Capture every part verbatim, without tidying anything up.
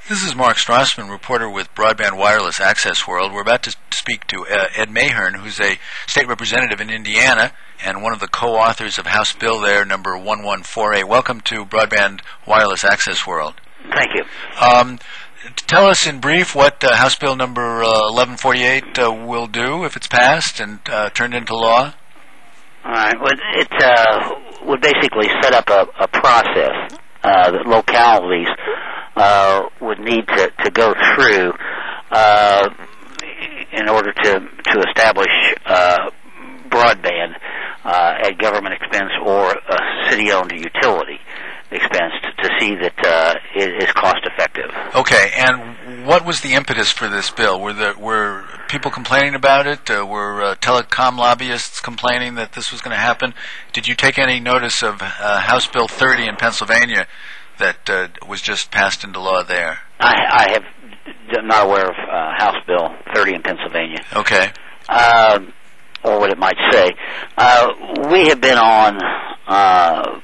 This is Mark Strassman, reporter with Broadband Wireless Access World. We're about to speak to uh, Ed Mahern, who's a state representative in Indiana and one of the co-authors of House Bill there, number one one four eight. Welcome to Broadband Wireless Access World. Thank you. Um, tell us in brief what uh, House Bill number uh, eleven forty-eight uh, will do if it's passed and uh, turned into law. All right. Well, it uh, would basically set up a, a process uh, that localities uh, would need to, to go through uh, in order to to establish uh, broadband uh, at government expense or a city-owned utility expense to, to see that uh, it is cost-effective. Okay, and what was the impetus for this bill? Were there were people complaining about it? Uh, were uh, telecom lobbyists complaining that this was going to happen? Did you take any notice of uh, House Bill thirty in Pennsylvania that uh, was just passed into law there? I, I have I'm not aware of uh, House Bill thirty in Pennsylvania. Okay. Uh, or what it might say. Uh, we have been on uh,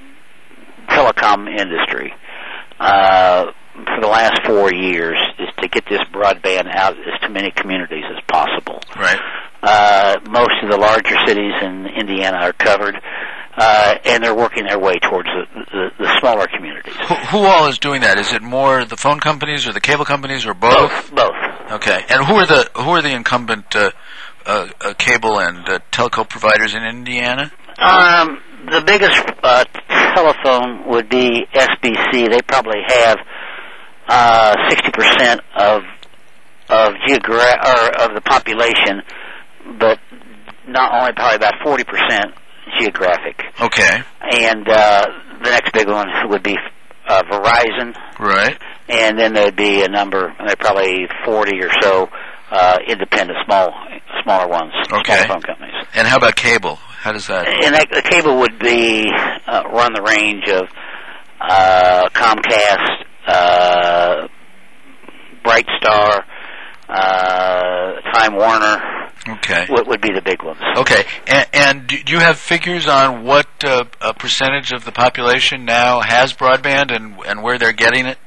telecom industry uh, for the last four years is to get this broadband out as to many communities as possible. Right. Uh, most of the larger cities in Indiana are covered, uh, and they're working their way towards the, the, the smaller communities. Who, who all is doing that? Is it more the phone companies or the cable companies or both? Both. Both. Okay. And who are the who are the incumbent uh, uh, uh, cable and uh, telco providers in Indiana? Um, the biggest uh, telephone would be S B C. They probably have uh, sixty percent of of geogra- or of the population, but not only probably about forty percent geographic. Okay. And uh, the next big one would be uh, Verizon. Right. And then there'd be a number, there probably forty or so uh, independent, small, smaller ones, okay. smaller phone companies. And how about cable? How does that? And that, the cable would be uh, run the range of uh, Comcast, uh, Brightstar, uh, Time Warner. Okay. What would be the big ones? Okay. And, and do you have figures on what uh, a percentage of the population now has broadband and and where they're getting it?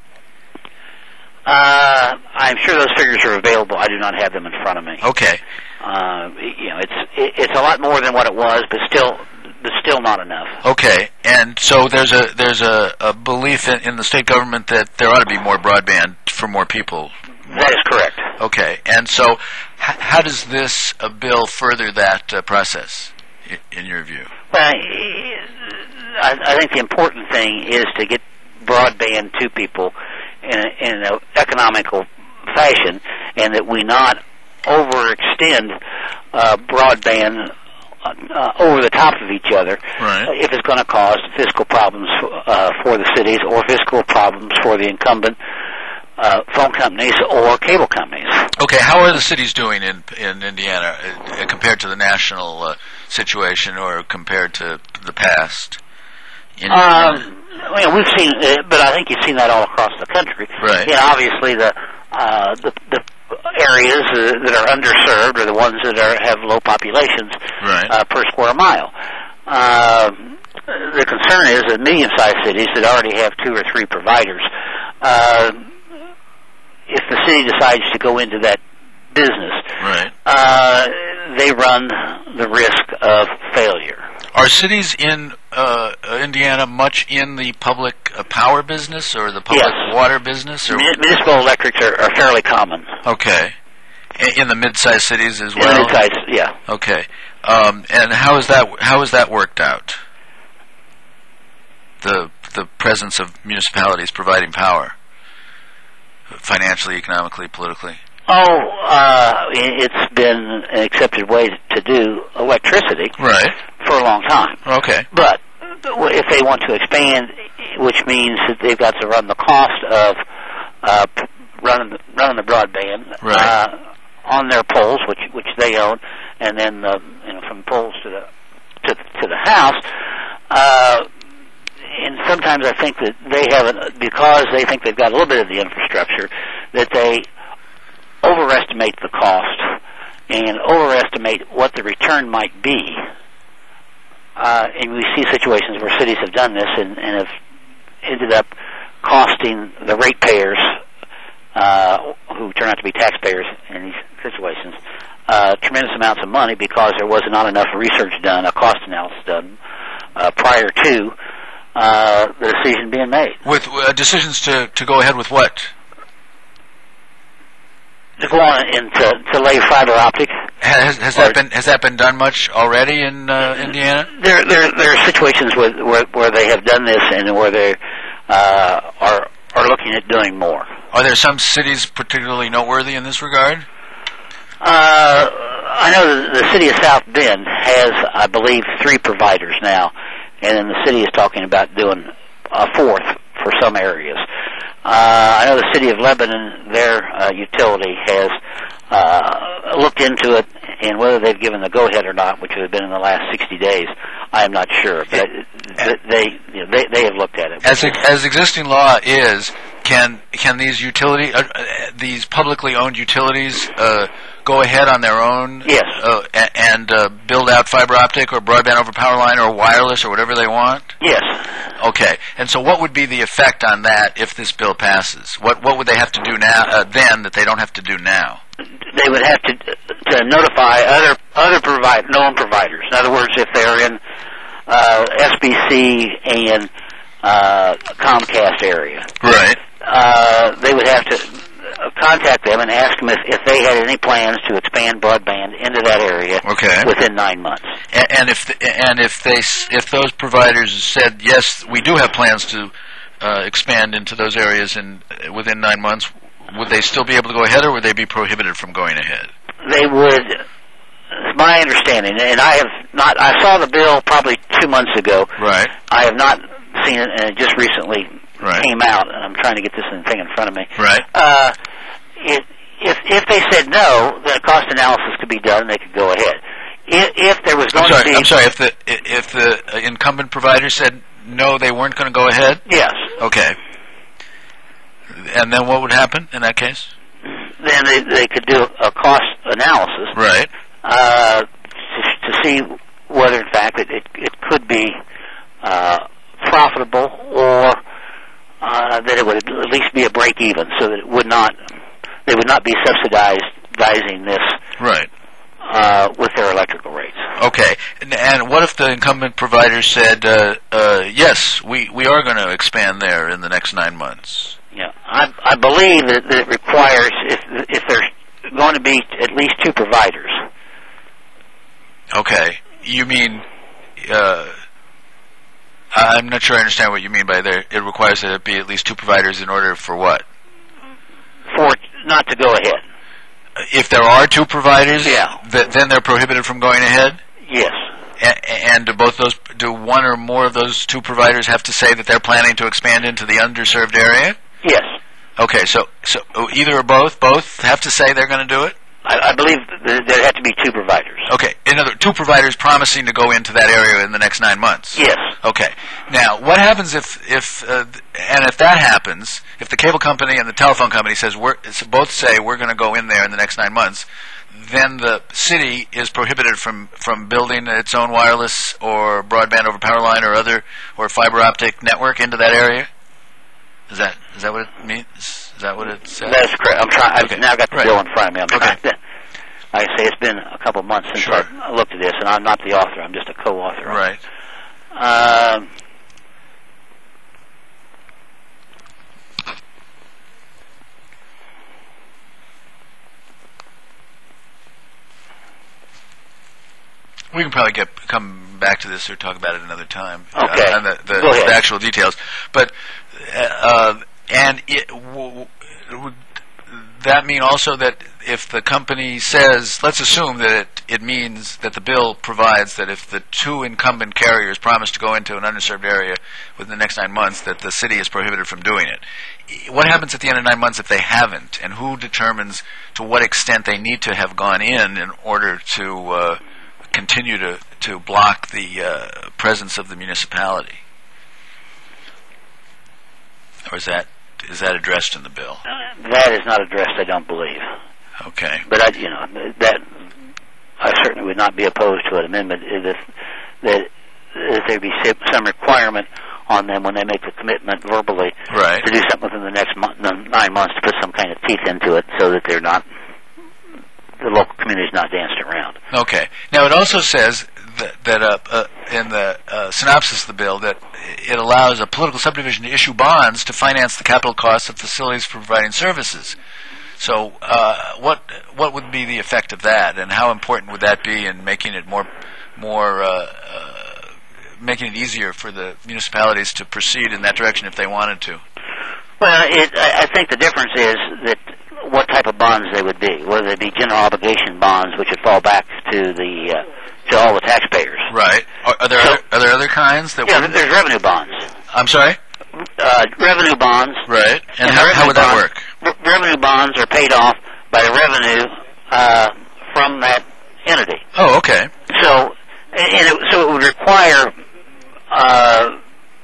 Uh, I'm sure those figures are available. I do not have them in front of me. Okay. Uh, you know, it's it, it's a lot more than what it was, but still, but still not enough. Okay, and so there's a there's a, a belief in, in the state government that there ought to be more broadband for more people. That is correct. Okay, and so h- how does this uh, bill further that uh, process, in, in your view? Well, I, I think the important thing is to get broadband to people in, a, in an economical fashion, and that we not overextend uh, broadband uh, over the top of each other, right. if it's going to cause fiscal problems uh, for the cities or fiscal problems for the incumbent uh, phone companies or cable companies. Okay, how are the cities doing in in Indiana uh, compared to the national uh, situation or compared to the past? In um, well, we've seen, uh, but I think you've seen that all across the country. Right. Yeah, obviously the uh, the, the areas uh, that are underserved are the ones that are have low populations right. uh, per square mile. Uh, the concern is that medium-sized cities that already have two or three providers, uh, if the city decides to go into that business, right. uh, they run the risk of failure. Are cities in uh, Indiana much in the public uh, power business or the public yes. water business? Or municipal electrics are, are fairly common. Okay. In the mid-sized cities as well? In the mid-sized, yeah. Okay. Um, and how is that how is that worked out? The the presence of municipalities providing power, financially, economically, politically? Oh, uh, it's been an accepted way to do electricity right. for a long time. Okay. But if they want to expand, which means that they've got to run the cost of uh, running the, running the broadband right. uh, on their poles, which which they own, and then uh, you know from poles to the to, to the house. Uh, and sometimes I think that they haven't, because they think they've got a little bit of the infrastructure, that they overestimate the cost and overestimate what the return might be. Uh, and we see situations where cities have done this and, and have ended up costing the ratepayers out to be taxpayers in these situations uh, tremendous amounts of money because there was not enough research done, a cost analysis done uh, prior to uh, the decision being made. With uh, decisions to, to go ahead with what? To go on and to, to lay fiber optic. Has, has that been has that been done much already in uh, Indiana? There, there, there are situations where, where where they have done this and where they uh, are are looking at doing more. Are there some cities particularly noteworthy in this regard? Uh, I know the, the city of South Bend has, I believe, three providers now, and then the city is talking about doing a fourth for some areas. Uh, I know the city of Lebanon, their uh, utility has uh, looked into it, and whether they've given the go-ahead or not, which would have been in the last sixty days, I am not sure. But they you know, they they have looked at it. As as existing law is, can can these utility uh, these publicly owned utilities uh, go ahead on their own? Yes. Uh, and uh, build out fiber optic or broadband over power line or wireless or whatever they want? Yes. Okay. And so, what would be the effect on that if this bill passes? What what would they have to do now uh, then that they don't have to do now? They would have to to notify other other provide known providers. In other words, if they're in uh, S B C and uh, Comcast area, right? Uh, they would have to contact them and ask them if, if they had any plans to expand broadband into that area okay. within nine months. And, and if the, and if they if those providers said yes, we do have plans to uh, expand into those areas in within nine months, would they still be able to go ahead, or would they be prohibited from going ahead? They would. It's my understanding, and I have not. I saw the bill probably two months ago. Right. I have not seen it, and it just recently right. came out, and I'm trying to get this thing in front of me. Right. Uh, it, if if they said no, the cost analysis could be done, and they could go ahead. If, if there was going I'm sorry, to be, I'm sorry. If the if the incumbent provider said no, they weren't going to go ahead. Yes. Okay. And then what would happen in that case? Then they they could do a cost analysis. Right. Uh, to, to see whether, in fact, it it, it could be uh, profitable, or uh, that it would at least be a break even, so that it would not they would not be subsidizing this right uh, with their electrical rates. Okay, and, and what if the incumbent provider said, uh, uh, yes, we, we are going to expand there in the next nine months? Yeah, I, I believe that, that it requires, if if there's going to be at least two providers. Okay, you mean, uh, I'm not sure I understand what you mean by there. It requires that it be at least two providers in order for what? For not to go ahead. If there are two providers, yeah. th- then they're prohibited from going ahead? Yes. A- and do both those, do one or more of those two providers have to say that they're planning to expand into the underserved area? Yes. Okay, so so either or both, both have to say they're going to do it? I, I believe th- there have to be two providers. Okay, in other two providers promising to go into that area in the next nine months. Yes. Okay. Now, what happens if if uh, and if that happens, if the cable company and the telephone company says we're both say we're going to go in there in the next nine months, then the city is prohibited from from building its own wireless or broadband over power line or other or fiber optic network into that area? Is that is that what it means? Is that what it says? That's correct. I'm trying. I've okay. now got the right. bill in front of me. I'm okay. trying to, like I say, it's been a couple of months since sure. I looked at this, and I'm not the author. I'm just a co-author. Right. Um, we can probably get come back to this or talk about it another time. Okay. Uh, on the, the, Go ahead. the actual details, but uh, and it, w- would that mean also that if the company says, let's assume that it, it means that the bill provides that if the two incumbent carriers promise to go into an underserved area within the next nine months, that the city is prohibited from doing it. What happens at the end of nine months if they haven't, and who determines to what extent they need to have gone in in order to uh, continue to, to block the uh, presence of the municipality? Or is that is that addressed in the bill? That is not addressed, I don't believe. Okay. But I, you know, that I certainly would not be opposed to an amendment if that if there be some requirement on them when they make the commitment verbally right. to do something within the next month, nine months to put some kind of teeth into it, so that they're not the local community is not danced around. Okay. Now it also says that, that uh, uh, in the uh, synopsis of the bill that it allows a political subdivision to issue bonds to finance the capital costs of facilities for providing services. So, uh, what what would be the effect of that, and how important would that be in making it more more uh, uh, making it easier for the municipalities to proceed in that direction if they wanted to? Well, it, I think the difference is that what type of bonds they would be. Whether they be general obligation bonds, which would fall back to the uh, to all the taxpayers. Right. Are, are there so, other, are there other kinds that? Yeah, would... there's revenue bonds. I'm sorry. Uh, revenue bonds. Right. And, and how, how would bonds, that work? Re- revenue bonds are paid off by the revenue uh, from that entity. Oh, okay. So, and it, so it would require uh,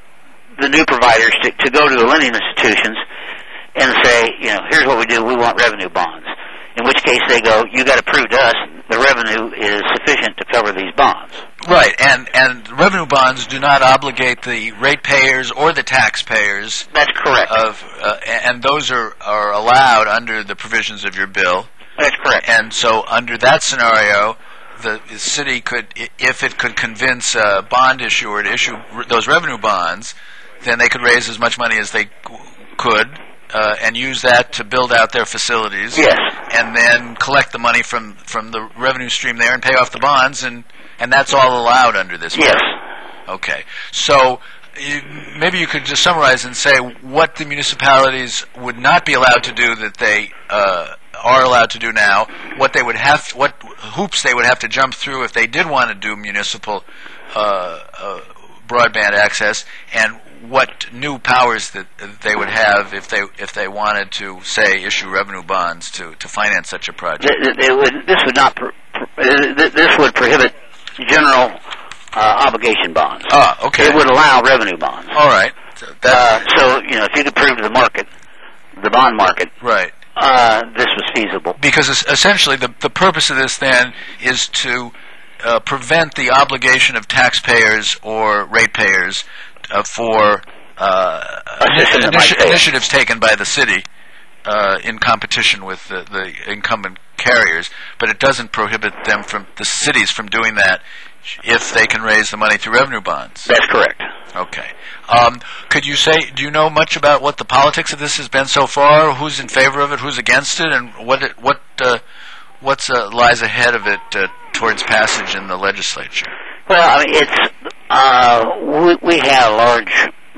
the new providers to, to go to the lending institutions and say, you know, here's what we do. We want revenue bonds. In which case they go, you got to prove to us the revenue is sufficient to cover these bonds. Right, and and revenue bonds do not obligate the ratepayers or the taxpayers. That's correct. Of uh, and those are, are allowed under the provisions of your bill. That's correct. And so under that scenario, the city could, if it could convince a bond issuer to issue those revenue bonds, then they could raise as much money as they could. Uh, and use that to build out their facilities. Yes. And then collect the money from, from the revenue stream there and pay off the bonds, and, and that's all allowed under this bill. Yes. Okay. So you, maybe you could just summarize and say what the municipalities would not be allowed to do that they uh, are allowed to do now, what they would have, what hoops they would have to jump through if they did want to do municipal uh, uh, broadband access, and what new powers that they would have if they if they wanted to, say, issue revenue bonds to, to finance such a project. It, it would, this would not. Pro, this would prohibit general uh, obligation bonds. Ah, okay. It would allow revenue bonds. All right. So, uh, so you know, if you could prove to the market, the bond market, right, uh, this was feasible. Because essentially, the the purpose of this then is to uh, prevent the obligation of taxpayers or ratepayers Uh, for uh, initi- initiatives taken by the city uh, in competition with the, the incumbent carriers, but it doesn't prohibit them from the cities from doing that if they can raise the money through revenue bonds. That's correct. Okay. Um, could you say, do you know much about what the politics of this has been so far? Who's in favor of it? Who's against it? And what it, what uh, what's uh, lies ahead of it uh, towards passage in the legislature? Well, I mean, it's uh, we, we had a large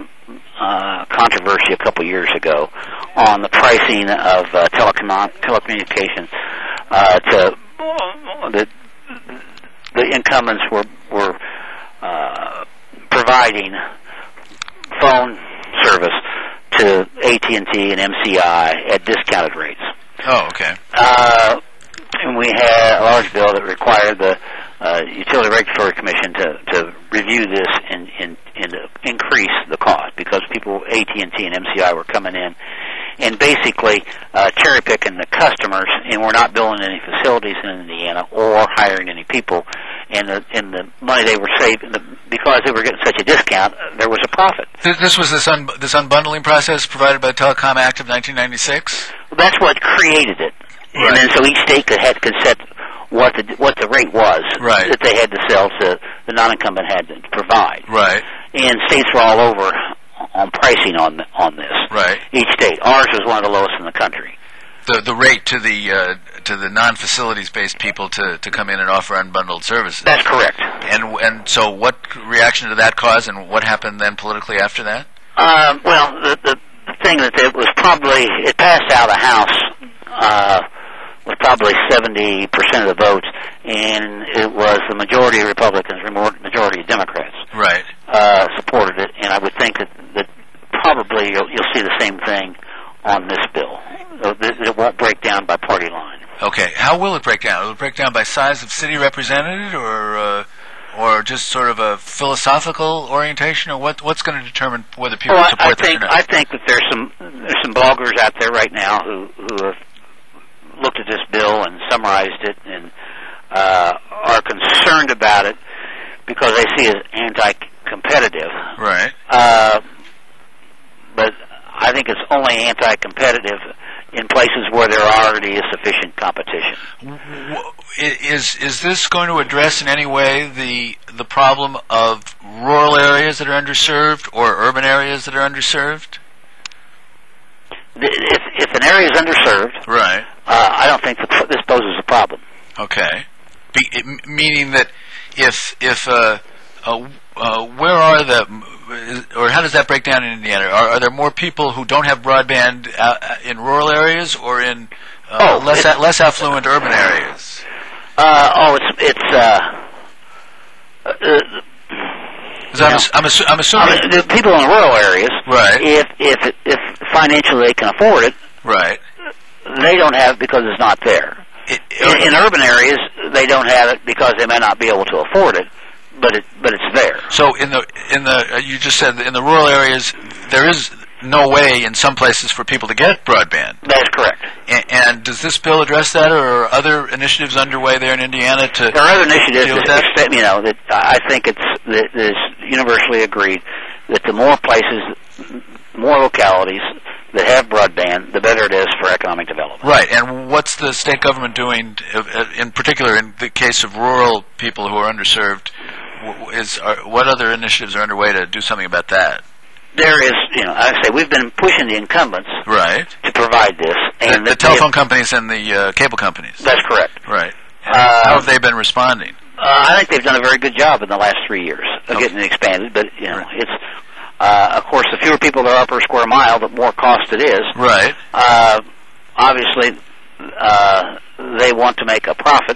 uh, controversy a couple years ago on the pricing of uh, telecom- telecommunications. Uh, to the the incumbents were were uh, providing phone service to A T and T and M C I at discounted rates. Oh, okay. Uh, and we had a large bill that required the Uh, Utility Regulatory Commission to, to review this and, and, and increase the cost, because people, A T and T and M C I, were coming in and basically uh, cherry-picking the customers, and we're not building any facilities in Indiana or hiring any people, and the, and the money they were saving, the, because they were getting such a discount, there was a profit. This was this, un- this unbundling process provided by the Telecom Act of nineteen ninety-six? That's what created it. Right. And then so each state could, had, could set what the what the rate was right. that they had to sell to the non-incumbent had to provide. Right. And states were all over on pricing on on this. Right. Each state. Ours was one of the lowest in the country. The the rate to the uh, to the non-facilities based people to, to come in and offer unbundled services. That's correct. And and so what reaction did that cause, and what happened then politically after that? Uh, well, the, the the thing that it was probably it passed out of the House. Uh, with probably seventy percent of the votes, and it was the majority of Republicans, majority of Democrats, right, uh, supported it, and I would think that, that probably you'll, you'll see the same thing on this bill. It won't break down by party line. Okay, how will it break down? Will it break down by size of city represented, or uh, or just sort of a philosophical orientation, or what? What's going to determine whether people well, support I this think, or not? I think that there's some there's some bloggers out there right now who who have looked at this bill and summarized it and uh, are concerned about it because they see it as competitive. Right. Uh, but I think it's only anti-competitive in places where there already is sufficient competition. Is is this going to address in any way the the problem of rural areas that are underserved or urban areas that are underserved? If, if an area is underserved, right, uh, I don't think that this poses a problem. Okay, Be, it, meaning that if if uh, uh, uh, where are the or how does that break down in Indiana? Are, are there more people who don't have broadband uh, in rural areas or in uh, oh, less a, less affluent urban areas? Uh, oh, it's it's. Uh, uh, I'm, ass- I'm, assu- I'm assuming I mean, the people in rural areas, right? If if if financially they can afford it, right? They don't have it because it's not there. It, in, in urban areas, they don't have it because they may not be able to afford it, but it but it's there. So in the in the uh, you just said that in the rural areas there is no way in some places for people to get broadband. That is correct. And, and does this bill address that, or are other initiatives underway there in Indiana to? There are other initiatives deal with that, that? Except, you know, that I think it's that it's universally agreed that the more places, more localities that have broadband, the better it is for economic development. Right. And what's the state government doing, in particular in the case of rural people who are underserved? Is are, what other initiatives are underway to do something about that? There is, you know, I say we've been pushing the incumbents right to provide this, and the, the telephone companies and the uh, cable companies. That's correct. Right. Uh, How have they been responding? Uh, I think they've done a very good job in the last three years of okay. getting it expanded. But you know, right. it's uh, of course the fewer people there are per square mile, the more cost it is. Right. Uh, obviously, uh, they want to make a profit,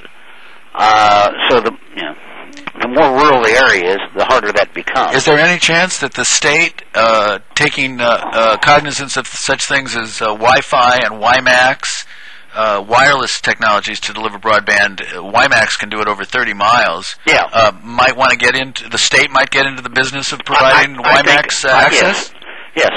uh, so the you know. The more rural the area is, the harder that becomes. Is there any chance that the state, uh, taking uh, uh, cognizance of such things as uh, Wi-Fi and WiMAX, uh, wireless technologies to deliver broadband, uh, WiMAX can do it over thirty miles, yeah. uh, might want to get into, the state might get into the business of providing I, I, WiMAX I think, uh, access? Yes. yes.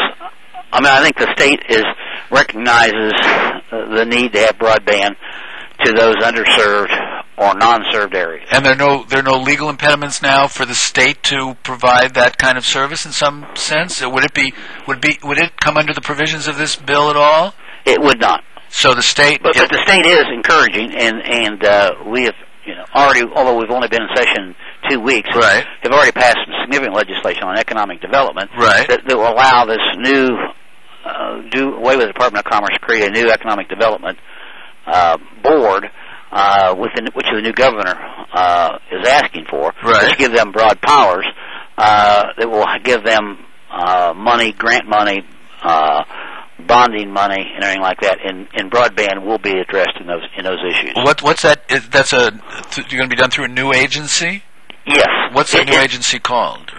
I mean, I think the state is recognizes uh, the need to have broadband to those underserved or non-served areas. And there are no there are no legal impediments now for the state to provide that kind of service in some sense? Would it be would be would it come under the provisions of this bill at all? It would not. So the state, but, but the state is encouraging, and and uh, we have you know already, although we've only been in session two weeks, right. have already passed some significant legislation on economic development right. that, that will allow this new uh, do away with the Department of Commerce, create a new economic development uh, board. Uh, within, which the new governor uh, is asking for, right. which give them broad powers uh, that will give them uh, money, grant money, uh, bonding money, and everything like that. And, and broadband will be addressed in those in those issues. What what's that? Is, that's a th- you're going to be done through a new agency? Yes. What's the it, new it, agency called?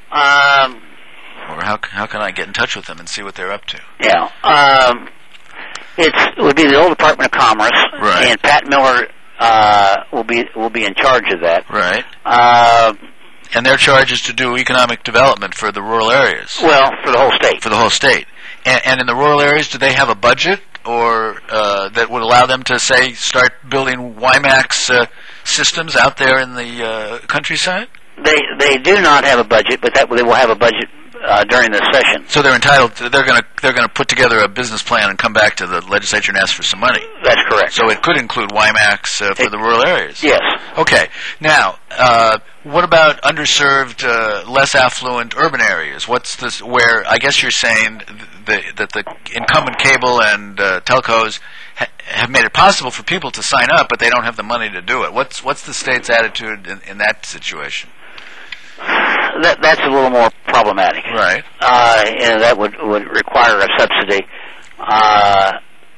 Um. Or how how can I get in touch with them and see what they're up to? Yeah. Um. It's, it would be the old Department of Commerce, right. and Pat Miller uh, will be will be in charge of that. Right. Uh, and their charge is to do economic development for the rural areas. Well, for the whole state. For the whole state. And, and in the rural areas, do they have a budget or uh, that would allow them to say start building WiMAX uh, systems out there in the uh, countryside? They they do not have a budget, but that they will have a budget. Uh, during this session, so they're entitled. To, they're going to they're going to put together a business plan and come back to the legislature and ask for some money. That's correct. So it could include WiMAX uh, for it, the rural areas. Yes. Okay. Now, uh, what about underserved, uh, less affluent urban areas? What's this? Where I guess you're saying the, that the incumbent cable and uh, telcos ha- have made it possible for people to sign up, but they don't have the money to do it. What's what's the state's attitude in, in that situation? That, that's a little more problematic, right? Uh, and that would would require a subsidy, uh,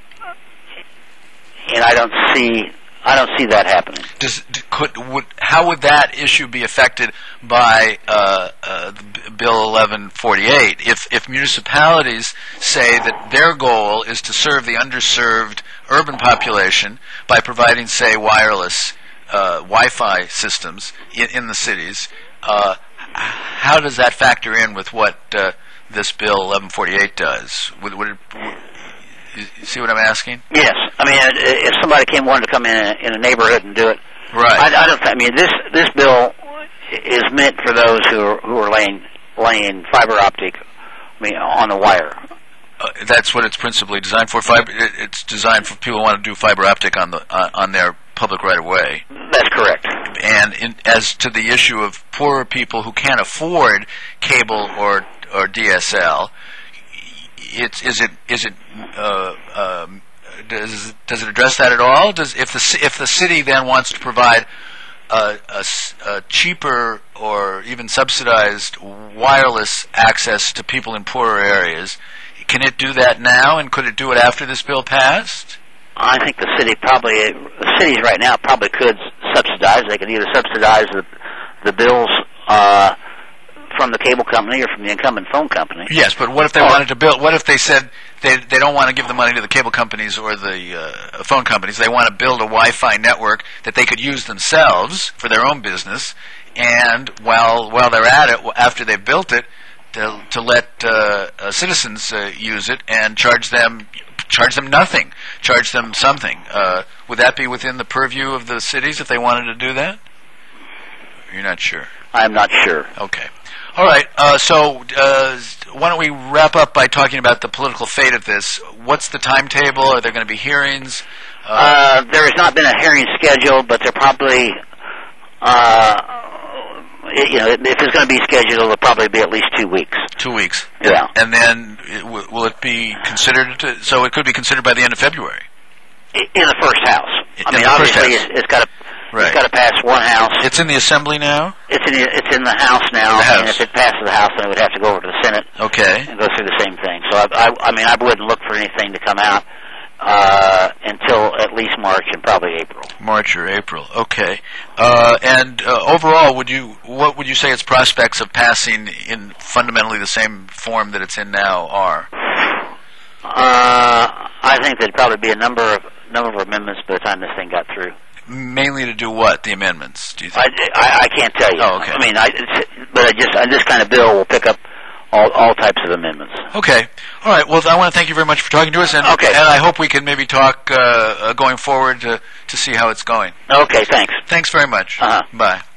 and I don't see I don't see that happening. Does could would how would that issue be affected by uh, uh, Bill eleven forty-eight? If if municipalities say that their goal is to serve the underserved urban population by providing, say, wireless uh, Wi-Fi systems in, in the cities. Uh, how does that factor in with what uh, this Bill eleven forty-eight does? Would, would it, would, you see what I'm asking? Yes. I mean, if somebody came wanted to come in a, in a neighborhood and do it, right? I, I don't. I mean, this this bill is meant for those who are, who are laying laying fiber optic, I mean, on the wire. Uh, that's what it's principally designed for. Fiber. It, it's designed for people who want to do fiber optic on the uh, on their public right of way. That's correct. And in, as to the issue of poorer people who can't afford cable or or D S L, it's is it is it uh, um, does does it address that at all? Does if the if the city then wants to provide a, a, a cheaper or even subsidized wireless access to people in poorer areas, can it do that now, and could it do it after this bill passed? I think the city probably, the cities right now probably could subsidize. They could either subsidize the the bills uh, from the cable company or from the incumbent phone company. Yes, but what if they or, wanted to build? What if they said they they don't want to give the money to the cable companies or the uh, phone companies? They want to build a Wi-Fi network that they could use themselves for their own business, and while while they're at it, after they've built it, to, to let uh, uh, citizens uh, use it and charge them charge them nothing, charge them something. Uh, would that be within the purview of the cities if they wanted to do that? You're not sure. I'm not sure. Okay. All right. Uh, so uh, why don't we wrap up by talking about the political fate of this? What's the timetable? Are there going to be hearings? Uh, uh, there has not been a hearing scheduled, but there probably, uh, you know, if it's going to be scheduled, it'll probably be at least two weeks. Two weeks. Yeah. And then it, w- will it be considered? To, so it could be considered by the end of February. In the first house. In I mean, the obviously, first house. it's, it's got to. Right. It's got to pass one house. It's in the Assembly now? It's in the, it's in the House now, the House. And if it passes the House, then it would have to go over to the Senate. Okay. And go through the same thing. So, I, I, I mean, I wouldn't look for anything to come out uh, until at least March and probably April. March or April. Okay. Uh, and uh, overall, would you what would you say its prospects of passing in fundamentally the same form that it's in now are? Uh, I think there'd probably be a number of number of amendments by the time this thing got through. Mainly to do what? The amendments? Do you think? I, I, I can't tell you. Oh, okay. I mean, I, it's, but I just I, this kind of bill will pick up all, all types of amendments. Okay. All right. Well, I want to thank you very much for talking to us, and okay. and I hope we can maybe talk uh, uh, going forward to to see how it's going. Okay. Thanks. Thanks very much. Uh-huh. Bye.